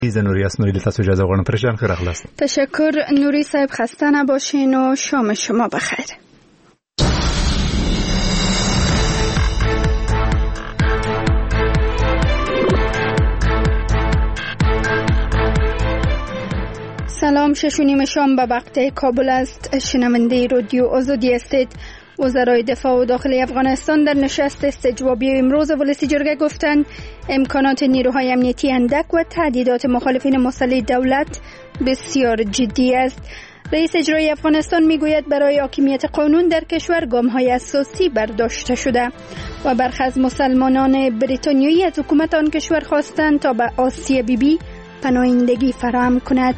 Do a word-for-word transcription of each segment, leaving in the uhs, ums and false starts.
ایزه نوری اسنویل تاسو اجازه غواړم پرشان خیر اخلاص. تشکر نوری صاحب، خسته نباشین و شام شما بخیر. سلام، شش و نیم شام به وقت کابل است. شنونده رادیو آزادی هستید. وزرای دفاع و داخلی افغانستان در نشست استجوابی امروز ولسی جرگه گفتند امکانات نیروهای امنیتی اندک و تهدیدات مخالفین مسلح دولت بسیار جدی است. رئیس اجرایی افغانستان میگوید برای حاکمیت قانون در کشور گام‌های اساسی برداشته شده و برخی از مسلمانان بریتانیایی از حکومت آن کشور خواستند تا به آسیا بیبی پناهندگی فراهم کند.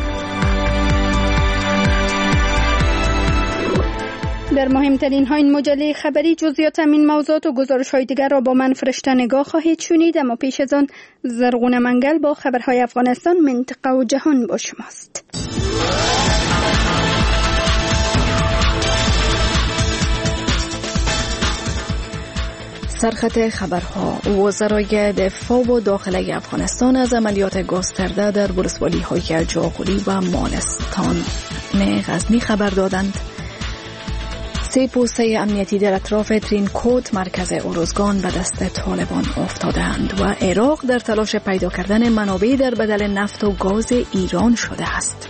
در مهمترین ها این مجله خبری جزئیات همین موضوعات و گزارش های دیگر را با من فرشته نگاه خواهید شنید، اما پیش از آن زرغون منگل با خبرهای افغانستان، منطقه و جهان با شماست. سرخط خبرها: وزرای دفاع و داخلی افغانستان از عملیات گسترده در ولسوالی های جاغوری و مالستان غزنی خبر دادند. سه پوسته امنیتی در اطراف ترینکوت مرکز اروزگان به دست طالبان افتادند و عراق در تلاش پیدا کردن منابع در بدل نفت و گاز ایران شده است.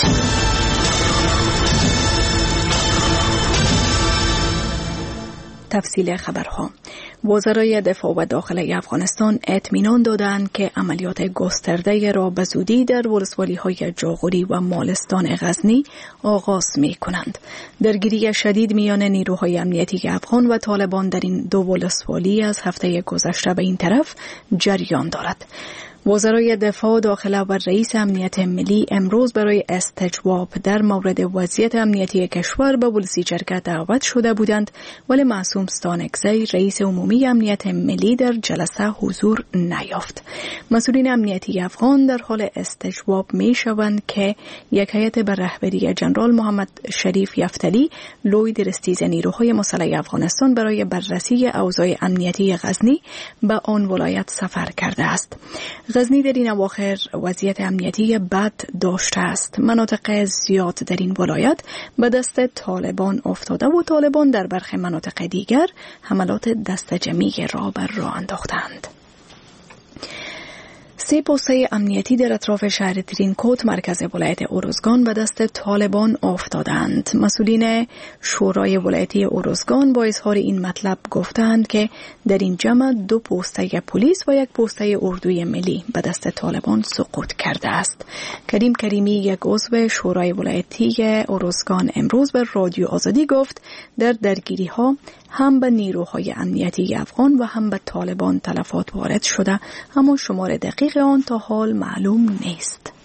تفصیل خبرها: وزرای دفاع و داخلی افغانستان اطمینان دادند که عملیات گسترده را به زودی در ولسوالی‌های جاغوری و مالستان غزنی آغاز می‌کنند. درگیری شدید میان نیروهای امنیتی افغان و طالبان در این دو ولسوالی از هفته گذشته به این طرف جریان دارد. وزرای دفاع داخله و رئیس امنیت ملی امروز برای استجواب در مورد وضعیت امنیتی کشور به ولسی جرگه دعوت شده بودند، ولی معصوم ستانکزی رئیس عمومی امنیت ملی در جلسه حضور نیافت. مسئولین امنیتی افغان در حال استجواب می شوند که یک هیئت به رهبری جنرال محمد شریف یفتلی لوی درستیز نیروهای مسلح افغانستان برای بررسی اوضاع امنیتی غزنی به آن ولایت سفر کرده است. غزنی در این اواخر وضعیت امنیتی بد داشته است. مناطق زیاد در این ولایت به دست طالبان افتاده و طالبان در برخی مناطق دیگر حملات دست جمعی را بر راه انداختند. سه پوسته امنیتی در اطراف شهر ترینکوت مرکز ولایت اروزگان به دست طالبان افتادند. مسئولین شورای ولایتی اروزگان با اظهار این مطلب گفتند که در این جمع دو پوسته پلیس و یک پوسته اردوی ملی به دست طالبان سقوط کرده است. کریم کریمی، یک عضو شورای ولایتی اروزگان، امروز به رادیو آزادی گفت در درگیری ها هم به نیروهای امنیتی افغان و هم به طالبان تلفات وارد شده، اما شمار دقیق آن تا حال معلوم نیست.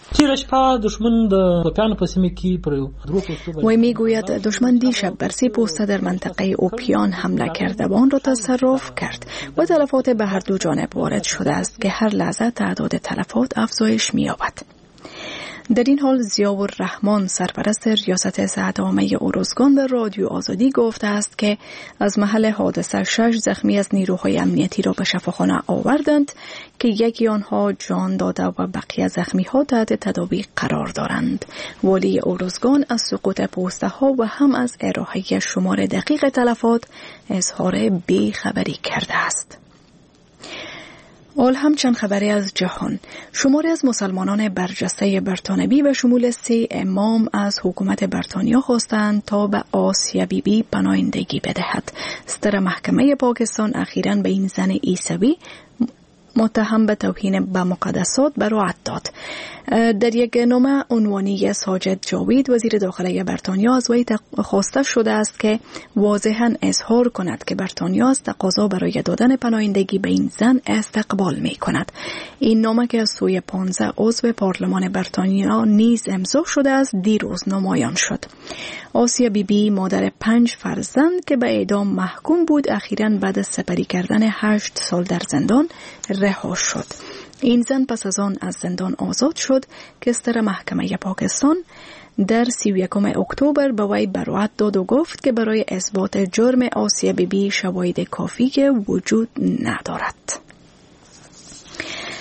وی میگوید دشمن دیشب بر سه پوسته در منطقه اوپیان حمله کرده و آن را تصرف کرد و تلفات به هر دو جانب وارد شده است که هر لحظه تعداد تلفات افزایش می‌یابد. در این حال ضیاءالرحمن سرپرست ریاست صحت عامه اروزگان به رادیو آزادی گفته است که از محل حادثه شش زخمی از نیروهای امنیتی را به شفاخانه آوردند که یکی آنها جان داده و بقیه زخمی ها تحت تداوی قرار دارند. والی اروزگان از سقوط پوسته ها و هم از ارائه شمار دقیق تلفات اظهار بی‌خبری کرده است. آل همچند خبری از جهان: شماری از مسلمانان برجسته بریتانیایی به شمول سه امام از حکومت بریتانیا خواستند تا به آسیا بیبی پناهندگی بدهد. صدر محکمه پاکستان اخیراً به این زن عیسوی متهم به توهین به مقدسات براءت داد. در یک نامه عنوانی ساجد جاوید وزیر داخلی بریتانیا از وی خواسته شده است که واضحاً اظهار کند که بریتانیا از تقاضا برای دادن پناهندگی به این زن استقبال می کند. این نامه که از سوی پانزده عضو پارلمان بریتانیا نیز امضا شده است دیروز نمایان شد. آسیا بیبی مادر پنج فرزند که به اعدام محکوم بود اخیراً بعد از سپری کردن هشت سال در زندان رها شد. این زن پس از آن از زندان آزاد شد که صدر محکمه پاکستان در سی و یکم اکتبر به وی براءت داد و گفت که برای اثبات جرم آسیا بیبی شواهد کافی وجود ندارد.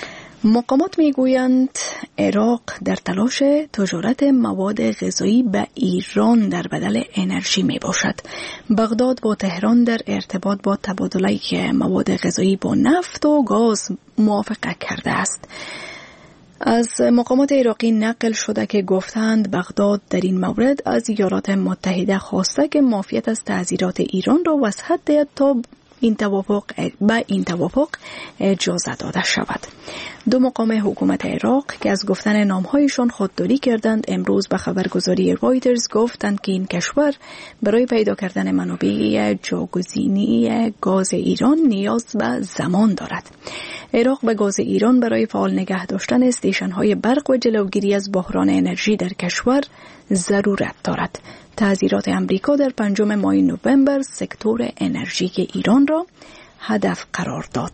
مقامات میگویند عراق در تلاش تجارت مواد غذایی به ایران در بدل انرژی می باشد. بغداد با تهران در ارتباط با تبادله مواد غذایی با نفت و گاز موافقت کرده است. از مقامات عراقی نقل شده که گفتند بغداد در این مورد از ایالات متحده خواسته که معافیت از تعزیرات ایران را وسعت دهد تا این توافق به این توافق اجازه داده شود. دو مقام حکومت عراق که از گفتن نامهایشان خودداری کردند امروز به خبرگزاری رایترز گفتند که این کشور برای پیدا کردن منابع جاگزینی گاز ایران نیاز به زمان دارد. عراق به گاز ایران برای فعال نگه داشتن استیشن‌های برق و جلوگیری از بحران انرژی در کشور ضرورت دارد. تعزیرات امریکا در پنجم ماه نوامبر سکتور انرژی ایران را هدف قرار داد.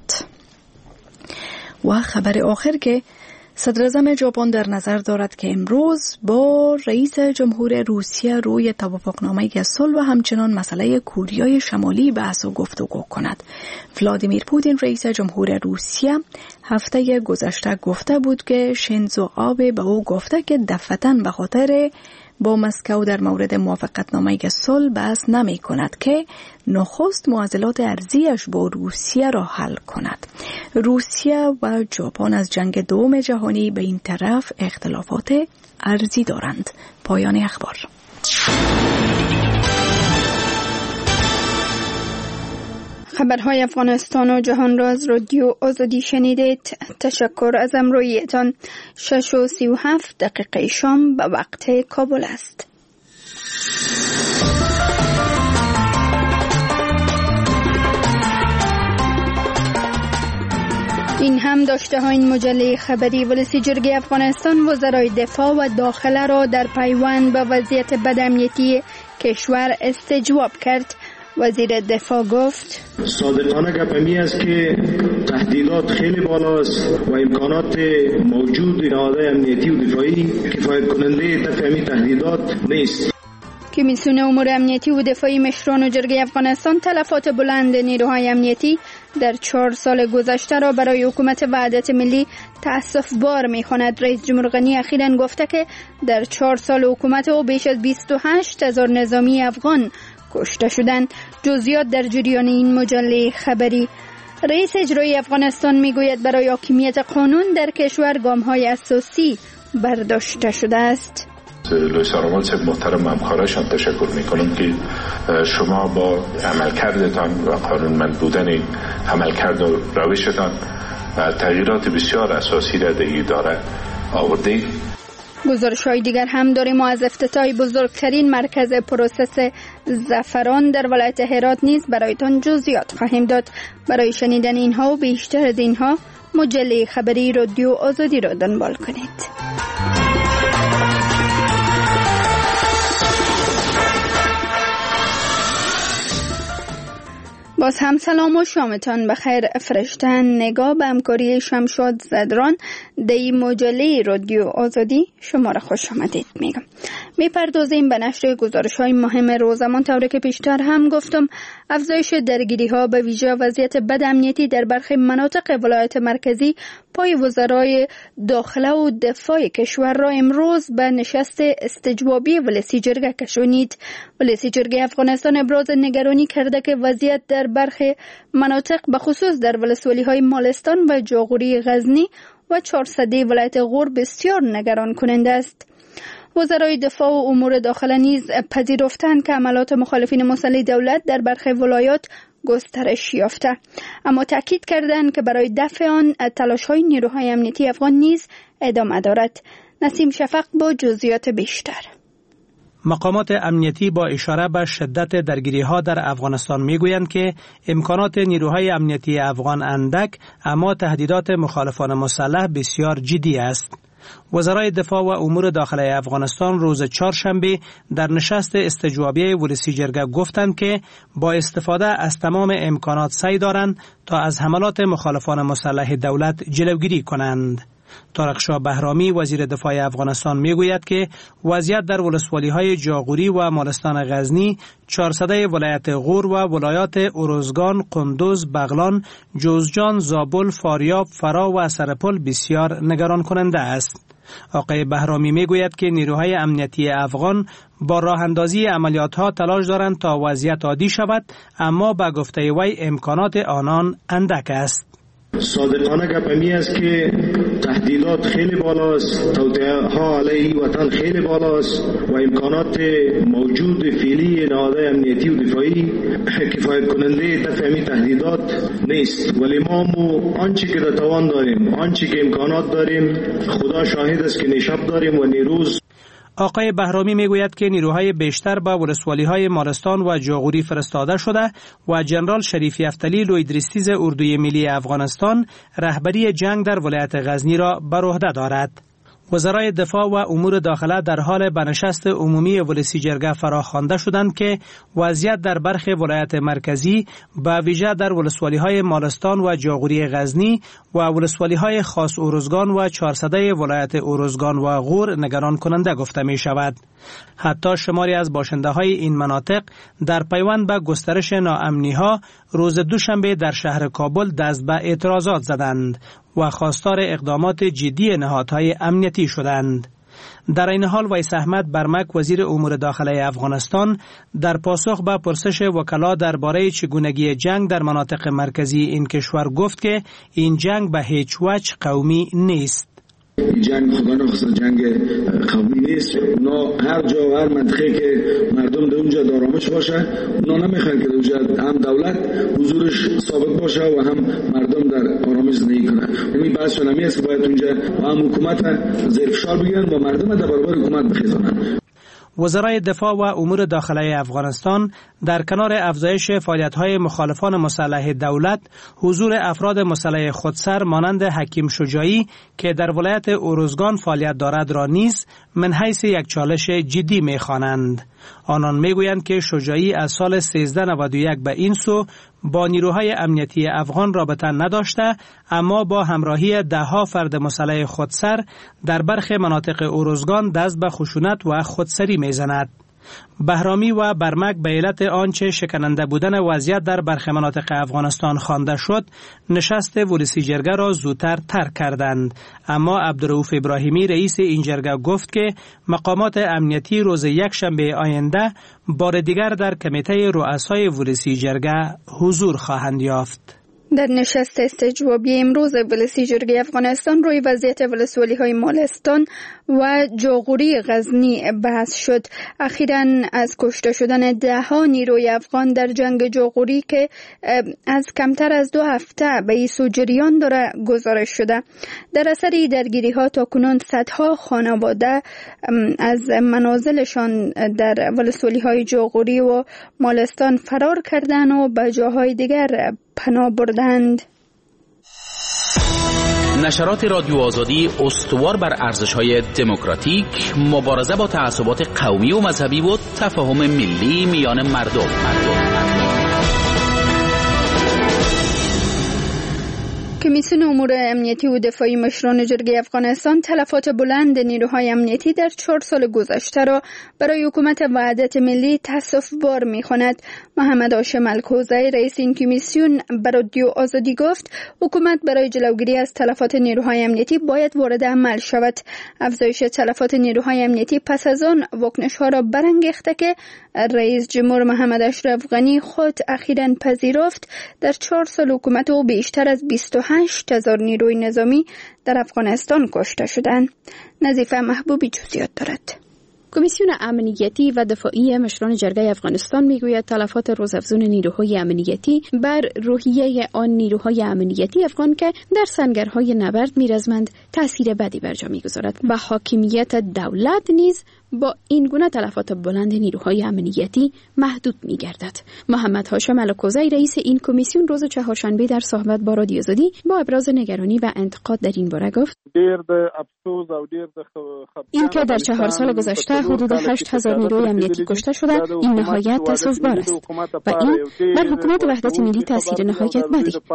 و خبر آخر که صدر اعظم ژاپن در نظر دارد که امروز با رئیس جمهور روسیه روی توافقنامه صلح و همچنان مسئله کوریای شمالی بحث و گفتگو کند. ولادیمیر پوتین رئیس جمهور روسیه هفته گذشته گفته بود که شینزو آبه به او گفته که دفعتاً به خاطر با مسکو در مورد موافقتنامه صلح بحث نمی کند که نخست معضلات ارزیش با روسیه را حل کند. روسیه و ژاپن از جنگ دوم جهانی به این طرف اختلافات ارزی دارند. پایان اخبار. خبرهای افغانستان و جهان را از رادیو آزادی شنیدید. تشکر از همراهیتان. شش و سی و هفت دقیقه شام به وقت کابل است. این هم داشته ها این مجله خبری. ولسی جرگه افغانستان وزرای دفاع و داخله را در پیوند به وضعیت بدامنیتی کشور استجواب کرد. وزیر دفاع گفت صادقانه گپمی است که تهدیدات خیلی بالاست و امکانات موجود نهادهای امنیتی و دفاعی کفایت کننده دفع همین تهدیدات نیست. کمیسیون امور امنیتی و دفاعی مشران و جرگه افغانستان تلفات بلند نیروهای امنیتی در چهار سال گذشته را برای حکومت وحدت ملی تأسف بار می خواند. رئیس جمهور غنی اخیراً گفته که در چهار سال حکومت او بیش از بیست و هشت هزار نظامی افغان کشته شدند. جزئیات در جریان این مجله خبری. رئیس اجرایی افغانستان میگوید برای حاکمیت قانون در کشور گام‌های اساسی برداشته شده است. لویس آرامال صاحب محترم همکارشان تشکر میکنم که شما با عملکردتان و قانونمند بودن عملکرد و روشتان و تغییرات بسیار اساسی را در اداره آوردید. گزارش‌های دیگر هم داریم. ما از افتتاح بزرگترین مرکز پروسس زعفران در ولایت هرات نیز برایتان جزئیات خواهیم داد. برای شنیدن اینها و بیشتر از اینها مجله خبری رادیو آزادی را دنبال کنید. باز هم سلام و شامتان بخیر. فرشتن نگاه به همکاری شمشاد زدران دی مجله رادیو آزادی شما را خوش آمدید میگم. میپردازیم به نشر گزارش های مهم روزمان. طوری که پیشتر هم گفتم افزایش درگیری ها به ویژه وضعیت بد امنیتی در برخی مناطق ولایت مرکزی پای وزرای داخله و دفاع کشور را امروز به نشست استجوابی ولسی جرگه کشانید. ولسی جرگه افغانستان ابراز نگرانی کرده که وضعیت در برخی مناطق به خصوص در ولسوالی های مالستان و جاغوری غزنی و چهارصدی ولایت غور بسیار نگران کننده است. وزرای دفاع و امور داخله نیز پذیرفتند که عملات مخالفین مسلح دولت در برخی ولایات گسترش یافته، اما تاکید کردند که برای دفع آن تلاش‌های نیروهای امنیتی افغان نیز ادامه دارد. نسیم شفق با جزئیات بیشتر. مقامات امنیتی با اشاره به شدت درگیری‌ها در افغانستان می‌گویند که امکانات نیروهای امنیتی افغان اندک، اما تهدیدات مخالفان مسلح بسیار جدی است. وزرای دفاع و امور داخلی افغانستان روز چهارشنبه در نشست استجوابی ولسی جرگه گفتند که با استفاده از تمام امکانات سعی دارند تا از حملات مخالفان مسلح دولت جلوگیری کنند. طارق بهرامی وزیر دفاع افغانستان میگوید که وضعیت در ولسوالی‌های جاغوری و مالستان غزنی، چهارسده ولایت غور و ولایات اروزگان، قندوز، بغلان، جوزجان، زابل، فاریاب، فرا و سرپل بسیار نگران کننده است. آقای بهرامی میگوید که نیروهای امنیتی افغان با راه اندازی عملیات‌ها تلاش دارند تا وضعیت عادی شود، اما به گفته وی امکانات آنان اندک است. صادقانه گپمی است که تهدیدات خیلی بالاست، توطئه‌ها علیه وطن خیلی بالاست و امکانات موجود فعلی نهادهای امنیتی و دفاعی کفایت کننده دفع همین تهدیدات نیست. ولی ما مو آنچه که در توان داریم، آنچه که امکانات داریم، خدا شاهد است که نشب داریم و نیروز. آقای بهرامی میگوید که نیروهای بیشتر به ولسوالی‌های مالستان و جاغوری فرستاده شده و جنرال شریفی افتلی لویدریستیز اردوی ملی افغانستان رهبری جنگ در ولایت غزنی را بر عهده دارد. وزرای دفاع و امور داخله در حال به نشست عمومی ولسی جرگه فراخوانده شدند که وضعیت در برخی ولایت مرکزی به ویژه در ولسوالی‌های مالستان و جاغوری غزنی و ولسوالی‌های خاص اروزگان و چهارسده ولایت اروزگان و غور نگران کننده گفته می شود. حتی شماری از باشنده‌های این مناطق در پیوند به گسترش ناامنی‌ها روز دوشنبه در شهر کابل دست به اعتراضات زدند و خواستار اقدامات جدی نهادهای امنیتی شدند. در این حال ویس احمد برمک وزیر امور داخله افغانستان در پاسخ به پرسش وکلا درباره چگونگی جنگ در مناطق مرکزی این کشور گفت که این جنگ به هیچ وجه قومی نیست. این جنگ خدا نخواست جنگ قومی نیست. اونا هر جا و هر منطقه که مردم در اونجا آرامش باشه، اونا نمیخوان که در اونجا هم دولت حضورش ثابت باشه و هم مردم در آرامش زندگی کنن. همین بحث شنمی است که باید اونجا هم حکومت زیر فشار بگیرن و مردم در برابر حکومت بخیزانن. وزرای دفاع و امور داخله افغانستان در کنار افزایش فعالیت‌های مخالفان مسلح دولت، حضور افراد مسلح خودسر مانند حکیم شجاعی که در ولایت اروزگان فعالیت دارد را نیز من حیث یک چالش جدی می‌خوانند. آنان میگویند که شجاعی از سال سیزده نود و یک به این سو با نیروهای امنیتی افغان رابطه نداشته، اما با همراهی دهها فرد مسلح خودسر در برخی مناطق اروزگان دست به خشونت و خودسری میزند. بهرامی و برمک به علت آنچه شکننده بودن وضعیت در برخی مناطق افغانستان خوانده شد، نشست ولسی جرگه را زودتر ترک کردند، اما عبدالرؤوف ابراهیمی رئیس این جرگه گفت که مقامات امنیتی روز یک شنبه آینده بار دیگر در کمیته رؤسای ولسی جرگه حضور خواهند یافت. در نشست استجوابی امروز ولسی جرگه افغانستان روی وضعیت ولسوالی‌های مالستان و جاغوری غزنی بحث شد. اخیراً از کشته شدن ده ها نیروی افغان در جنگ جاغوری که از کمتر از دو هفته به این سو جریان داره گزارش شده. در اثر درگیری ها تا کنون صدها خانواده از منازلشان در ولسوالی‌های جاغوری و مالستان فرار کردند و به جاهای دیگر پناه بردند. نشرات رادیو آزادی استوار بر ارزش‌های دموکراتیک، مبارزه با تعصبات قومی و مذهبی و تفاهم ملی میان مردم. مردم. کمیسیون امور امنیتی و دفاعی مشران جرگه افغانستان تلفات بلند نیروهای امنیتی در چهار سال گذشته را برای حکومت وحدت ملی تأسف بار می‌خواند. محمد هاشم الکوزی رئیس این کمیسیون به رادیو آزادی گفت حکومت برای جلوگیری از تلفات نیروهای امنیتی باید وارد عمل شود. افزایش تلفات نیروهای امنیتی پس از آن واکنش‌ها را برانگیخته که رئیس جمهور محمد اشرف غنی خود اخیراً پذیرفت در چهار سال حکومت او بیشتر از بیست و هشت هزار نیروی نظامی در افغانستان کشته شدند. نظیفه محبوبی جزئیات دارد. کمیسیون امنیتی و دفاعی مشران جرگه افغانستان میگوید تلفات روزافزون نیروهای امنیتی بر روحیه آن نیروهای امنیتی افغان که در سنگرهای نبرد میرزمند تأثیر بدی بر جا میگذارد و حاکمیت دولت نیز با این گونه تلفات بلند نیروهای امنیتی محدود می‌گردد. محمد هاشم الکوزی رئیس این کمیسیون روز چهارشنبه در صحبت با رادیو آزادی با ابراز نگرانی و انتقاد در این باره گفت: این که در چهار سال گذشته حدود هشت هزار نیروی امنیتی کشته شده، این نهایت تأسف‌بار است و این بر حکومت وحدت ملی تاثیر نهایت بدی داشت.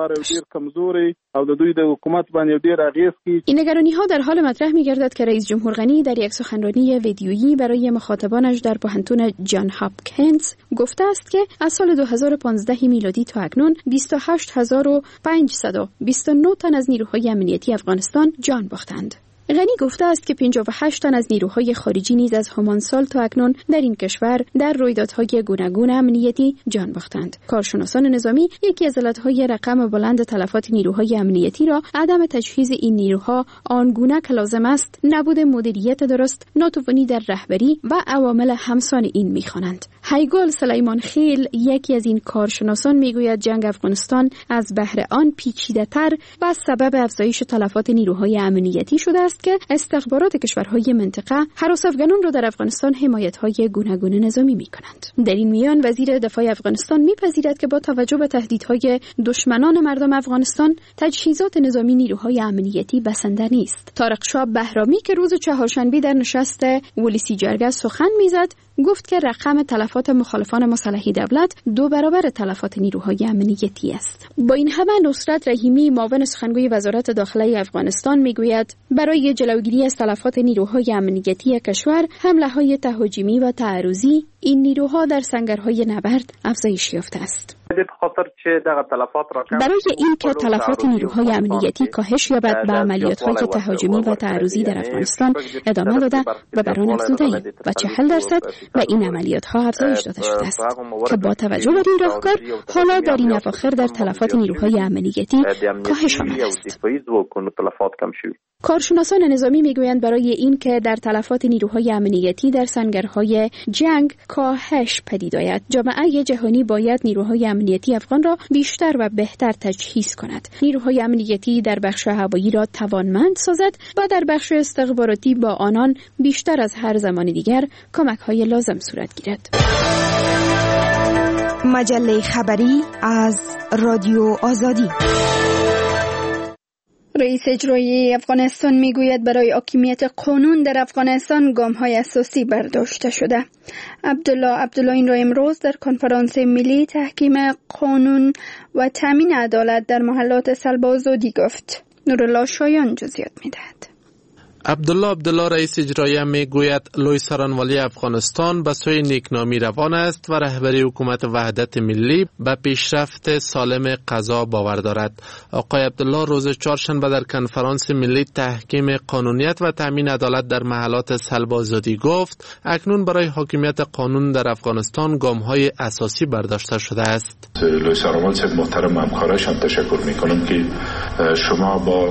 این نگرانی‌ها در حال مطرح می‌گردد که رئیس جمهور غنی در یک سخنرانی ویدیویی برای مخاطبانش در پوهنتون جان هاپکینز گفته است که از سال دو هزار و پانزده میلادی تا اکنون بیست و هشت هزار و پانصد و بیست و نه تن از نیروهای امنیتی افغانستان جان باختند. غنی گفته است که پنجاه و هشت تن از نیروهای خارجی نیز از همان سال تا اکنون در این کشور در رویدادهای گوناگون امنیتی جان باختند. کارشناسان نظامی یکی از علتهای رقم بلند تلفات نیروهای امنیتی را عدم تجهیز این نیروها آنگونه که لازم است، نبود مدیریت درست، ناتوانی در رهبری و عوامل همسان این می‌خوانند. هیگل سلیمان خیل یکی از این کارشناسان میگوید جنگ افغانستان از بهر آن پیچیده‌تر و سبب افزایش تلفات نیروهای امنیتی شده است که استخبارات کشورهای منطقه هراس افغانان را در افغانستان حمایت‌های گوناگون نظامی می‌کنند. در این میان وزیر دفاع افغانستان می‌پذیرد که با توجه به تهدیدهای دشمنان مردم افغانستان تجهیزات نظامی نیروهای امنیتی بسنده نیست. طارق شاه بهرامی که روز چهارشنبه در نشست ولسی جرگه سخن می‌زد گفت که رقم تلفات مخالفان مسلح دولت دو برابر تلفات نیروهای امنیتی است. با این همه نصرت رحیمی معاون سخنگوی وزارت داخله افغانستان میگوید برای جلوگیری از تلفات نیروهای امنیتی کشور حمله‌های تهاجمی و تعرضی این نیروها در سنگرهای نبرد افزایش یافته است. برای اینکه تلفات نیروهای امنیتی کاهش یابد به عملیات‌های تهاجمی و تعرضی در افغانستان ادامه داده و برآن افزوده‌ایم و چهل درصد و این عملیات‌ها افزایش داده شده است که با توجه به این راهکار حالا در این اواخر در تلفات نیروهای امنیتی کاهش آمده است. کارشناسان نظامی میگویند برای اینکه در تلفات نیروهای امنیتی در سنگرهای جنگ کاهش پدید آید، جامعه جهانی باید نیروهای امنیتی افغان را بیشتر و بهتر تجهیز کند. نیروهای امنیتی در بخش هوایی را توانمند سازد و در بخش استخباراتی با آنان بیشتر از هر زمان دیگر کمک‌های لازم صورت گیرد. مجله خبری از رادیو آزادی. رئیس اجرایی افغانستان میگوید برای حاکمیت قانون در افغانستان گام‌های اساسی برداشته شده. عبدالله عبدالله این را امروز در کنفرانس ملی تحکیم قانون و تامین عدالت در محلات سلب آزادی گفت. نورالله شایان جزئیات می‌دهد. عبدالله عبدالله رئیس اجرایی میگوید لوی سرانوالی افغانستان به سوی نیکنامی روان است و رهبری حکومت وحدت ملی به پیشرفت سالم قضا باور دارد. آقای عبدالله روز چهارشنبه در کنفرانس ملی تحکیم قانونیت و تامین عدالت در محلات سلب آزادی گفت اکنون برای حاکمیت قانون در افغانستان گام‌های اساسی برداشته شده است. لوی سرانوالی صاحب محترم همکارشان تشکر می‌کنم که شما با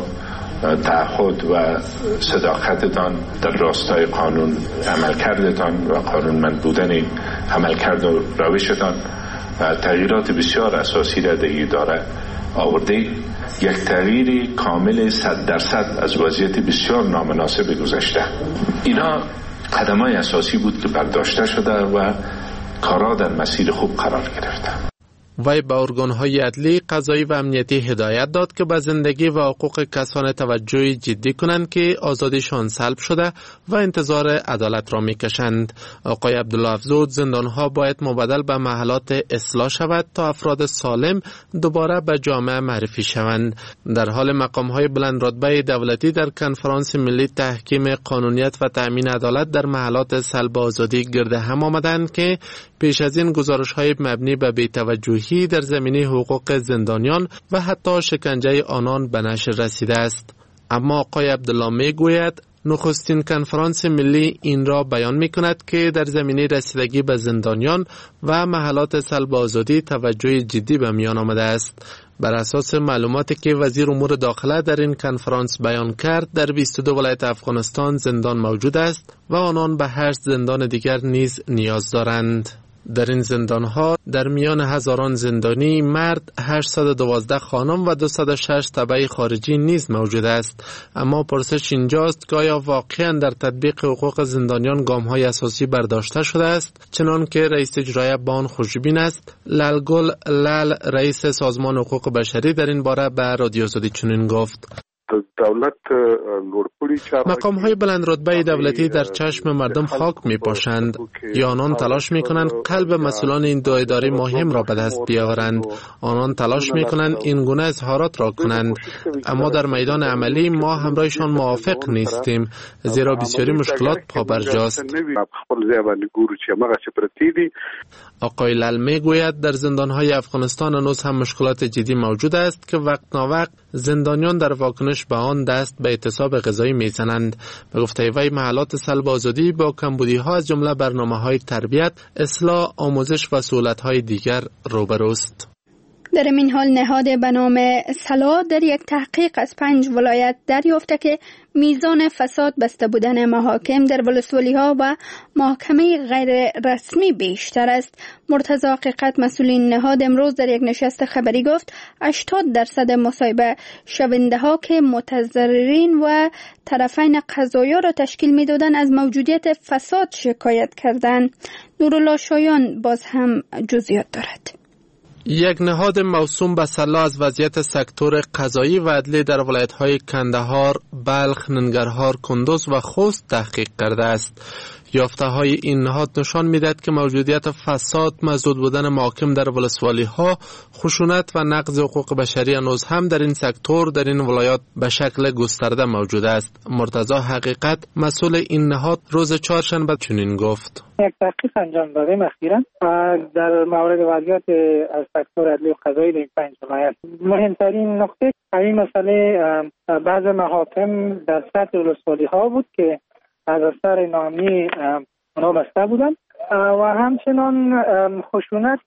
تعهد و صداقتتان در راستای قانون عملکردتان و قانونمند بودن عملکرد و روشتان و تغییرات بسیار اساسی را در اداره آورده. یک تغییر کامل صد درصد از وضعیت بسیار نامناسب گذشته. اینا قدم‌های اساسی بود که برداشته شده و کارا در مسیر خوب قرار گرفته. وی به ارگان‌های عدلی، قضایی و امنیتی هدایت داد که به زندگی و حقوق کسان توجه جدی کنند که آزادیشان سلب شده و انتظار عدالت را می‌کشند. آقای عبدالله افزود زندان‌ها باید مبدل به محلات اصلاح شود تا افراد سالم دوباره به جامعه معرفی شوند. در حال مقام‌های بلند رتبه دولتی در کنفرانس ملی تحکیم قانونیت و تأمین عدالت در محلات سلب آزادی گرد هم آمدند که پیش از این گزارش‌های مبنی به بی‌توجهی در زمینه حقوق زندانیان و حتی شکنجه آنان به نشر رسیده است. اما آقای عبدالله می گوید نخستین کنفرانس ملی این را بیان می کند که در زمینه رسیدگی به زندانیان و محلات سلب آزادی توجه جدی به میان آمده است. بر اساس معلوماتی که وزیر امور داخله در این کنفرانس بیان کرد، در بیست و دو ولایت افغانستان زندان موجود است و آنان به هشت زندان دیگر نیز نیاز دارند. در این زندان‌ها در میان هزاران زندانی مرد، هشتصد و دوازده خانم و دویست و شش تبع خارجی نیز موجود است. اما پرسش اینجاست که آیا واقعاً در تطبیق حقوق زندانیان گام‌های اساسی برداشته شده است؟ چنان که رئیس اجرایی بان خوشبین است. لالگل لال رئیس سازمان حقوق بشری در این باره به رادیو آزادی چنین گفت: دولت مقام های بلند رتبه دولتی در چشم مردم خاک می پاشند یا آنان تلاش می کنند قلب مسئولان این دو اداره مهم را به دست بیاورند. آنان تلاش می کنند این گونه اظهارات را کنند، اما در میدان عملی ما همراهشان موافق نیستیم، زیرا بسیاری مشکلات پابرجاست. آقای لال می گوید در زندانهای افغانستان هنوز هم مشکلات جدی موجود است که وقت ناوقت زندانیان در واکنش به آن دست به اعتصاب غذایی میزنند. به گفته وی محلات سلب آزادی با کمبودی ها از جمله برنامه‌های تربیت، اصلاح، آموزش و سهولت‌های دیگر روبروست. در این حال نهاد به نام سلا در یک تحقیق از پنج ولایت دریافته که میزان فساد بسته بودن محاکم در ولسوالی ها و محکمه غیر رسمی بیشتر است. مرتضی حقیقت مسئول این نهاد امروز در یک نشست خبری گفت هشتاد درصد مصاحبه شونده ها که متضررین و طرفین قضایا را تشکیل میدادند از موجودیت فساد شکایت کردند. نورالله شایان باز هم جزئیات دارد. یک نهاد موسوم به سلا از وضعیت سکتور قضایی و عدلی در ولایت‌های کندهار، بلخ، ننگرهار، کندوز و خوست تحقیق کرده است. یافته‌های این نهاد نشان می‌دهد که موجودیت فساد، مزدود بودن محاکم در ولسوالی‌ها، خشونت و نقض حقوق بشری هنوز هم در این سکتور در این ولایات به شکل گسترده موجود است. مرتضی حقیقت مسئول این نهاد روز چهارشنبه چنین گفت: یک تحقیق انجام دادیم اخیراً در مورد وضعیت از سکتور عدلی و قضایی در این پنج ولایت. مهمترین نقطه این مسئله بعض محاکم در سطح ولسوالی‌ها بود که از اثر ناامنی اونا بسته بودن و همچنان خشونت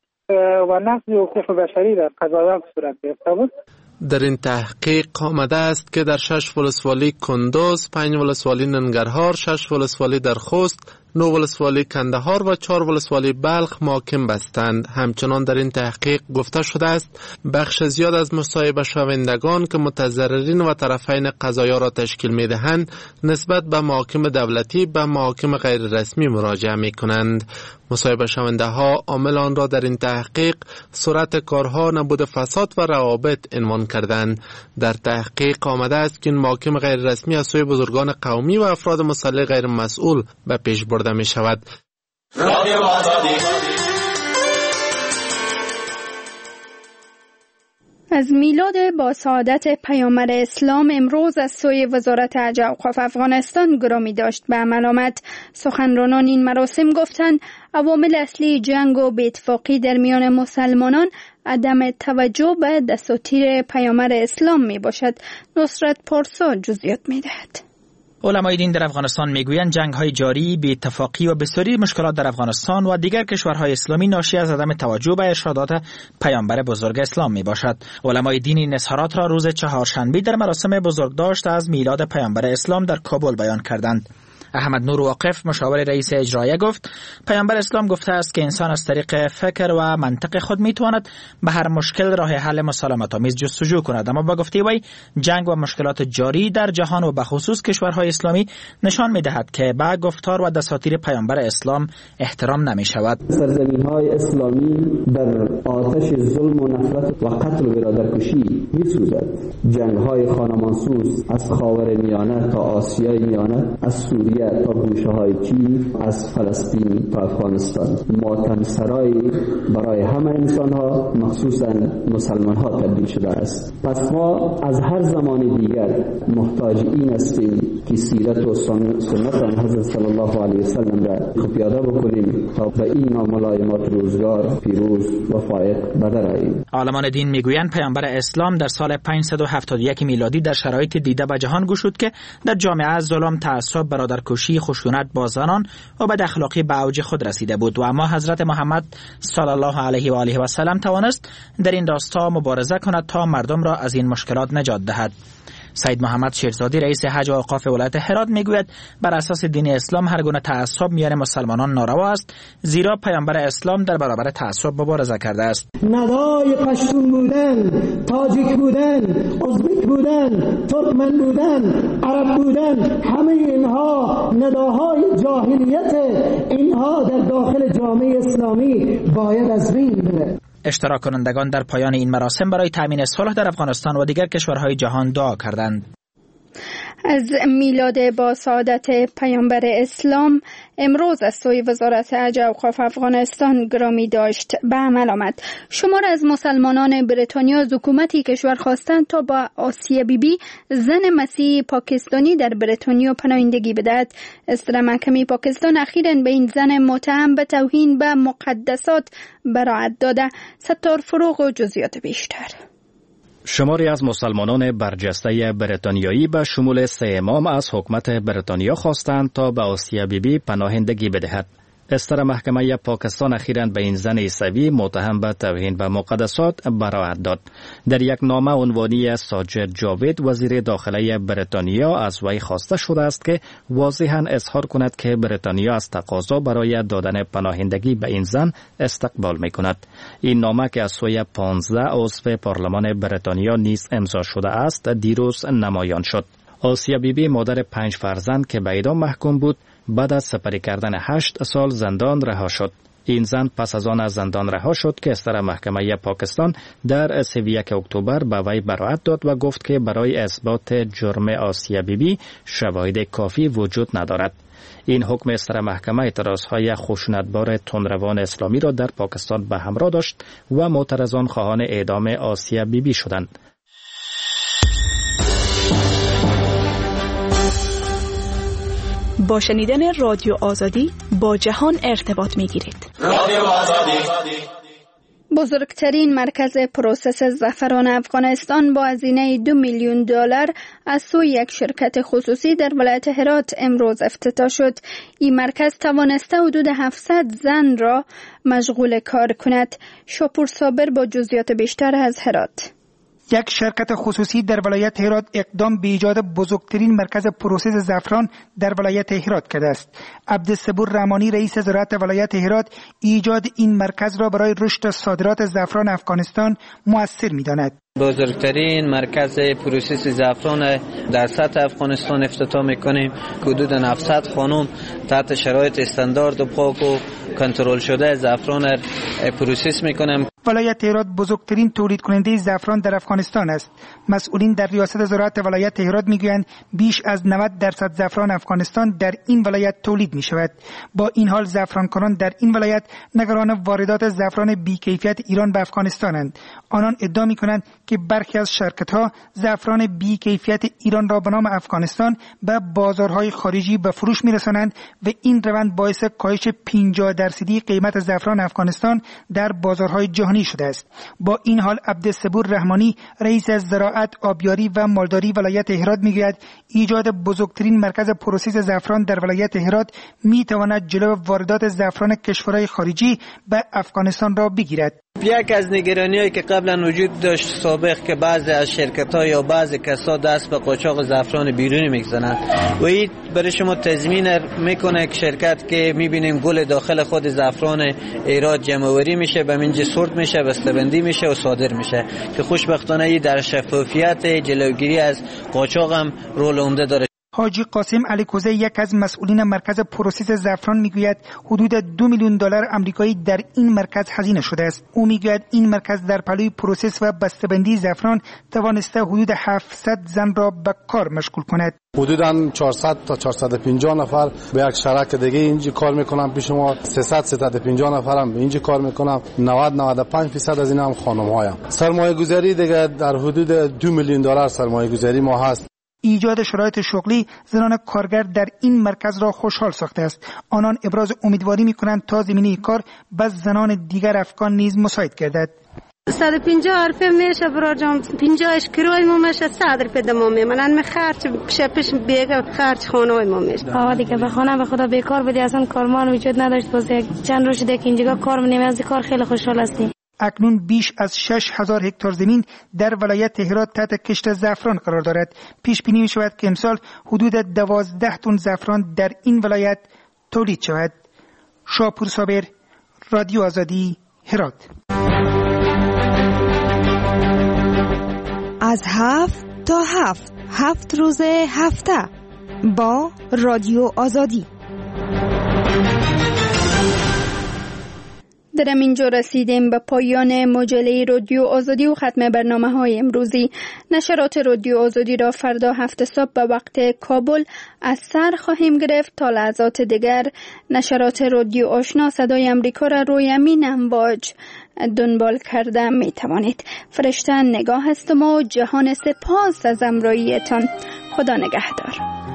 و نقض حقوق بشری در قضاوت صورت گرفته بود. در این تحقیق آمده است که در شش ولسوالی کندوز، پنج ولسوالی ننگرهار، شش ولسوالی در خوست، نه ولسوالی کندهار و چهار ولسوالی بلخ محاکم بستند. همچنان در این تحقیق گفته شده است بخش زیاد از مصاحبه شوندگان که متضررین و طرفین قضایا را تشکیل می دهند نسبت به محاکم دولتی به محاکم غیر رسمی مراجعه می کنند. مصاحبه شونده ها عامل آن را در این تحقیق سرعت کارها، نبود فساد و روابط عنوان کردند. در تحقیق آمده است که این محاکم غیر رسمی از سوی بزرگان قومی و افراد مسلح غیر مسئول به پیش برده می شود. رادیو آزادی. از میلاد با سعادت پیامبر اسلام امروز از سوی وزارت حج و اوقاف افغانستان گرامی داشت به عمل آمد. سخنرانان این مراسم گفتند عوامل اصلی جنگ و بی‌اتفاقی در میان مسلمانان عدم توجه به دساتیر پیامبر اسلام می باشد. نصرت پارسا جزئیات می دهد. علمای دین در افغانستان میگویند جنگ‌های جاری، بی‌اتفاقی و بسیاری مشکلات در افغانستان و دیگر کشورهای اسلامی ناشی از عدم توجه به ارشادات پیامبر بزرگ اسلام میباشد. علمای دین این اظهارات را روز چهارشنبه در مراسم بزرگداشت از میلاد پیامبر اسلام در کابل بیان کردند. احمد نور واقف مشاور رئیس اجرایی گفت پیامبر اسلام گفته است که انسان از طریق فکر و منطق خود میتواند به هر مشکل راه حل مسالمت آمیز جستجو کند، اما با گفته وی جنگ و مشکلات جاری در جهان و به خصوص کشورهای اسلامی نشان میدهد که به گفتار و دساتیر پیامبر اسلام احترام نمی شود. سرزمین‌های اسلامی در آتش ظلم و نفرت و قتل و برادرکشی میسوزد. جنگ‌های خانمانسوز از خاورمیانه تا آسیای میانه، از سوریه تا گوشه های چین، از فلسطین تا افغانستان، ماتم سرای برای همه انسان ها مخصوصا مسلمان ها تبدیل شده است. پس ما از هر زمان دیگر محتاج این هستیم که سیرت و سنت حضرت صلی الله علیه وسلم را پیاده بکنیم تا به این ناملایمات روزگار پیروز و فائق بدرآییم. عالمان دین میگویند پیامبر اسلام در سال پانصد و هفتاد و یک میلادی در شرایط دیده به جهان گشود که در جامعه ظلم، تعصب، برادرکشی، خشونت با زنان و بد اخلاقی به اوج خود رسیده بود و اما حضرت محمد صلی الله علیه و آله و سلم توانست در این راستا مبارزه کند تا مردم را از این مشکلات نجات دهد. سید محمد شیرزادی رئیس حج و اوقاف ولایت هرات میگوید بر اساس دین اسلام هر گونه تعصب میان مسلمانان ناروا است، زیرا پیامبر اسلام در برابر تعصب مبارزه کرده است. ندای پشتون بودن، تاجیک بودن، ازبک بودن، ترکمن بودن، عرب بودن، همه اینها نداهای جاهلیت، اینها در داخل جامعه اسلامی باید از بین بره. اشتراک کنندگان در پایان این مراسم برای تامین صلح در افغانستان و دیگر کشورهای جهان دعا کردند. از میلاد با سعادت پیامبر اسلام امروز از سوی وزارت حج و اوقاف افغانستان گرامی داشت به عمل آمد. شمار از مسلمانان بریتانیا از حکومتی کشور خواستند تا با آسیه بیبی زن مسیحی پاکستانی در بریتانیا پناهندگی بدهد. اصدار محکمه پاکستان اخیراً به این زن متهم به توهین به مقدسات براءت داده. ستار فروغ و جزئیات بیشتر. شماری از مسلمانان برجسته بریتانیایی به شمول سه امام از حکومت بریتانیا خواستند تا به آسیه بیبی پناهندگی بدهد. اصدار محکمه پاکستان اخیراً به این زن عیسوی متهم به توهین به مقدسات براءت داد. در یک نامه عنوانی ساجد جاوید وزیر داخله بریتانیا از وی خواسته شده است که واضحاً اظهار کند که بریتانیا از تقاضا برای دادن پناهندگی به این زن استقبال می‌کند. این نامه که از سوی پانزده عضو پارلمان بریتانیا نیز امضا شده است دیروز نمایان شد. آسیه بیبی مادر پنج فرزند که به اعدام محکوم بود بعد از سپری کردن هشت سال زندان رها شد. این زن پس از آن از زندان رها شد که اصدار محکمه پاکستان در سی و یک اکتبر به وی براءت داد و گفت که برای اثبات جرم آسیه بیبی شواهد کافی وجود ندارد. این حکم اصدار محکمه اعتراضهای خشونتبار تندروان اسلامی را در پاکستان به همراه داشت و معترضان خواهان اعدام آسیه بیبی شدند. با شنیدن رادیو آزادی با جهان ارتباط می گیرید. رادیو آزادی. بزرگترین مرکز پروسس زعفران افغانستان با هزینه دو میلیون دلار از سوی یک شرکت خصوصی در ولایت هرات امروز افتتاح شد. این مرکز توانسته حدود هفتصد زن را مشغول کار کند. شاپور صابر با جزئیات بیشتر از هرات. یک شرکت خصوصی در ولایت هرات اقدام به ایجاد بزرگترین مرکز پروسس زعفران در ولایت هرات کرده است. عبدالصبور رحمانی رئیس وزارت ولایت هرات ایجاد این مرکز را برای رشد صادرات زعفران افغانستان مؤثر می‌داند. بزرگترین مرکز پروسس زعفران در سطح افغانستان افتتاح میکنیم. حدود نهصد خانم تحت شرایط استاندارد و پاک و کنترل شده زعفران پروسس میکنیم. ولایت هرات بزرگترین تولید کننده زعفران در افغانستان است. مسئولین در ریاست وزارت ولایت هرات میگویند بیش از نود درصد زعفران افغانستان در این ولایت تولید می شود. با این حال زعفرانکاران در این ولایت نگران واردات زعفران بی‌کیفیت ایران به افغانستانند. آنان ادعا میکنند که برخی از شرکت‌ها زعفران بی‌کیفیت ایران را به نام افغانستان به بازارهای خارجی به فروش می‌رسانند و این روند باعث کاهش پنجاه درصدی قیمت زعفران افغانستان در بازارهای جهانی شده است. با این حال عبدالصبور رحمانی رئیس زراعت، آبیاری و مالداری ولایت هرات میگوید ایجاد بزرگترین مرکز پروسس زعفران در ولایت هرات می‌تواند جلو واردات زعفران کشورهای خارجی به افغانستان را بگیرد. یک از نگرانی‌هایی که قبلا وجود داشت سابق که بعضی از شرکت‌ها یا بعضی کسا دست به قاچاق زعفران بیرونی می‌زنند و این برای شما تضمین میکنه که شرکت که می‌بینیم گل داخل خود زعفران ایراد جمع‌آوری میشه، به منج سورت میشه، بسته‌بندی میشه و صادر میشه که خوشبختانه این در شفافیت جلوگیری از قاچاق هم رول عمده داره. حاجی قاسم علی کوزه یک از مسئولین مرکز پروسس زعفران میگوید حدود دو میلیون دلار آمریکایی در این مرکز هزینه شده است. او میگوید این مرکز در پلوی پروسس و بسته‌بندی زعفران توانسته حدود هفتصد زن را به کار مشغول کند. حدوداً چهارصد تا چهارصد و پنجاه نفر به یک شرکت دیگه اینجا کار میکنم پیش ما، سیصد سیصد و پنجاه نفرم اینجا کار میکنم، نود نود و پنج درصد از اینا هم خانم‌هایم. سرمایه گذاری دیگه در حدود دو میلیون دلار سرمایه گذاری ما هست. ایجاد شرایط شغلی زنان کارگر در این مرکز را خوشحال ساخته است. آنان ابراز امیدواری می‌کنند تا زمینه کار به زنان دیگر افغان نیز مساعد گردد. صد و پنجاه روپیه میشه برای جام پنجاهش کرای ما میشه صد روپیه دم میمونن می خرج شپش بیگه خرج خانه ما میشه. آه دیگه به خانه به خدا بیکار بودی اصلا کارمان وجود نداشت. باز چند روز دیگه اینجا کار می‌نیم از کار خیلی خوشحال هستیم. اکنون بیش از شش هزار هکتار زمین در ولایت هرات تحت کشت زعفران قرار دارد. پیش بینی می شود که امسال حدود دوازده تن زعفران در این ولایت تولید شود. شاپور صابر، رادیو آزادی، هرات. از هفت تا هفت هفت روز هفته با رادیو آزادی. در اینجا رسیدیم به پایان مجله رادیو آزادی و ختم برنامه های امروزی. نشرات رادیو آزادی را فردا هفت صبح به وقت کابل از سر خواهیم گرفت. تا لحظات دیگر نشرات رادیو آشنا صدای امریکا را روی امین امواج دنبال کرده می توانید. فرشته نگاه هستم و جهان سپاس از همراهیتان. خدا نگهدار.